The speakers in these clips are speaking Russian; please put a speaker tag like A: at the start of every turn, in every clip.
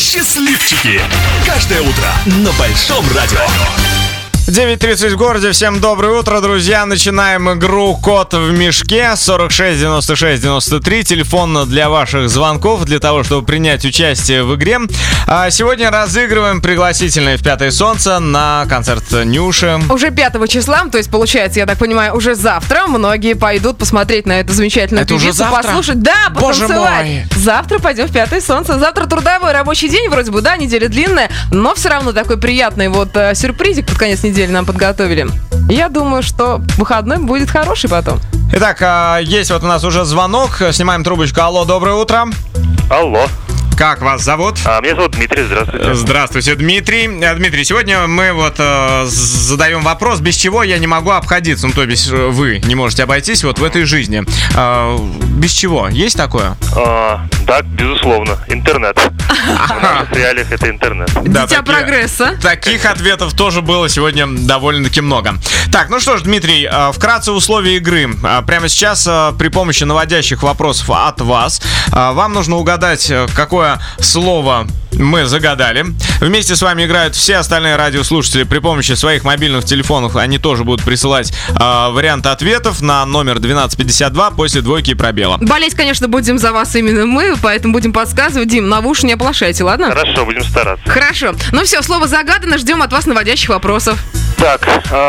A: Счастливчики. Каждое утро на Большом радио.
B: 9:30 в городе. Всем доброе утро, друзья. Начинаем игру «Кот в мешке». 46 96 93. Телефон для ваших звонков, для того, чтобы принять участие в игре. Сегодня разыгрываем пригласительные в «Пятое солнце» на концерт Нюши.
C: Уже 5 числа, то есть, получается, я так понимаю, уже завтра многие пойдут посмотреть на эту замечательную
B: Это
C: певицу,
B: уже завтра?
C: послушать. Да,
B: Боже
C: потанцевать.
B: мой.
C: Завтра пойдем в «Пятое солнце». Завтра трудовой рабочий день, вроде бы, да, неделя длинная, но все равно такой приятный сюрпризик под конец недели нам подготовили. Я думаю, что выходной будет хороший потом.
B: Итак, есть у нас уже звонок. Снимаем трубочку. Алло, доброе утро.
D: Алло.
B: Как вас зовут?
D: Меня зовут Дмитрий, здравствуйте.
B: Здравствуйте, Дмитрий. Дмитрий, сегодня мы задаем вопрос, без чего я не могу обходиться. То есть вы не можете обойтись в этой жизни. Без чего? Есть такое?
D: Да, безусловно. Интернет. В наших реалиях это интернет.
B: Да,
C: Дитя прогресса.
B: Таких ответов тоже было сегодня довольно-таки много. Так, ну что ж, Дмитрий, вкратце условия игры. Прямо сейчас при помощи наводящих вопросов от вас вам нужно угадать, какое слово мы загадали. Вместе с вами играют все остальные радиослушатели при помощи своих мобильных телефонов. Они тоже будут присылать варианты ответов на номер 1252 после двойки и пробела.
C: Болеть, конечно, будем за вас именно мы, поэтому будем подсказывать. Дим, на уши не оплошайте, ладно?
D: Хорошо, будем стараться.
C: Хорошо. Ну все, слово загадано, ждем от вас наводящих вопросов.
D: Так,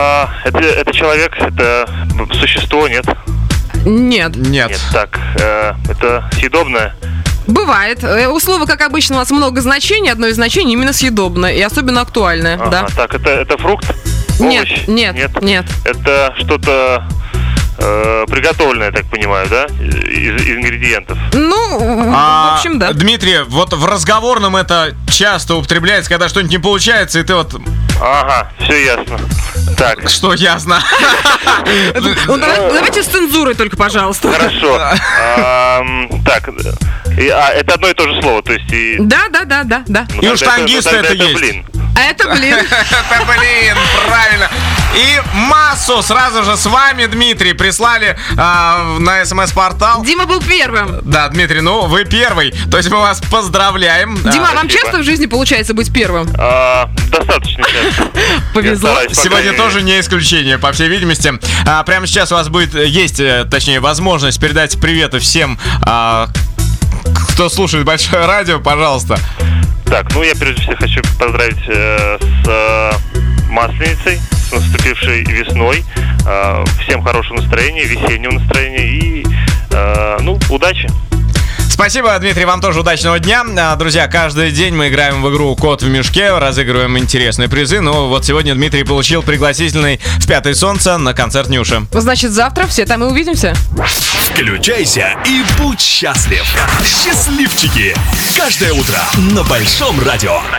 D: это человек, это существо, нет?
C: Нет.
B: Нет.
D: Так, это съедобное?
C: Бывает. У слова, как обычно, у нас много значений. Одно из значений именно съедобное и особенно актуальное. Да.
D: Так, это фрукт?
C: Нет,
D: Овощ?
C: нет.
D: Это что-то приготовленное, я так понимаю, да? Из ингредиентов.
C: Ну, в общем, да.
B: Дмитрий, в разговорном это часто употребляется, когда что-нибудь не получается, и ты
D: Ага, все ясно. Так.
B: Что ясно?
C: Давайте с цензурой только, пожалуйста.
D: Хорошо. Так, это одно и то же слово, то есть и...
C: Да.
B: И у штангиста это есть.
D: Блин.
C: Это блин.
B: Это блин, правильно. И массу сразу же с вами, Дмитрий, прислали на СМС-портал.
C: Дима был первым.
B: Да, Дмитрий, вы первый. То есть мы вас поздравляем.
C: Дима, вам
D: спасибо.
C: часто в жизни получается быть первым?
D: Достаточно часто.
C: Повезло.
D: Я стараюсь, по
B: Сегодня
D: крайней
B: тоже
D: мере.
B: не исключение, по всей видимости. Прямо сейчас у вас есть возможность передать приветы всем, кто слушает Большое радио, пожалуйста.
D: Так, я прежде всего хочу поздравить с Масленицей, с наступившей весной. Всем хорошего настроения, весеннего настроения и, удачи.
B: Спасибо, Дмитрий, вам тоже удачного дня. Друзья, каждый день мы играем в игру «Кот в мешке», разыгрываем интересные призы. Сегодня Дмитрий получил пригласительный в «Пятое солнце» на концерт Нюши.
C: Значит, завтра все там и увидимся.
A: Включайся и будь счастлив. Счастливчики. Каждое утро на Большом радио.